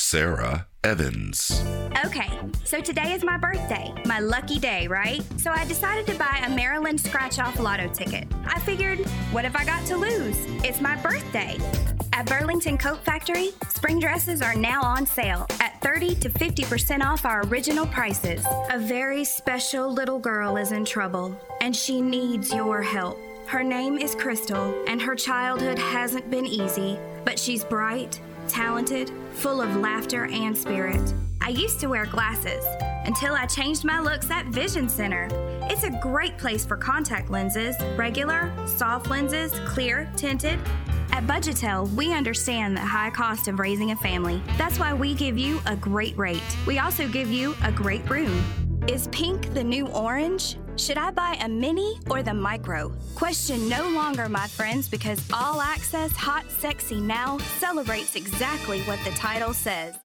Sarah Evans. Okay, so today is my birthday, my lucky day, right? So I decided to buy a Maryland scratch-off lotto ticket. I figured, what have I got to lose? It's my birthday. At Burlington Coat Factory, spring dresses are now on sale at 30 to 50% off our original prices. A very special little girl is in trouble, and she needs your help. Her name is Crystal, and her childhood hasn't been easy, but she's bright, talented, full of laughter and spirit. I used to wear glasses until I changed my looks at Vision Center. It's a great place for contact lenses, regular, soft lenses, clear, tinted. At Budgetel, we understand the high cost of raising a family. That's why we give you a great rate. We also give you a great room. Is pink the new orange? Should I buy a mini or the micro? Question no longer, my friends, because All Access Hot Sexy Now celebrates exactly what the title says.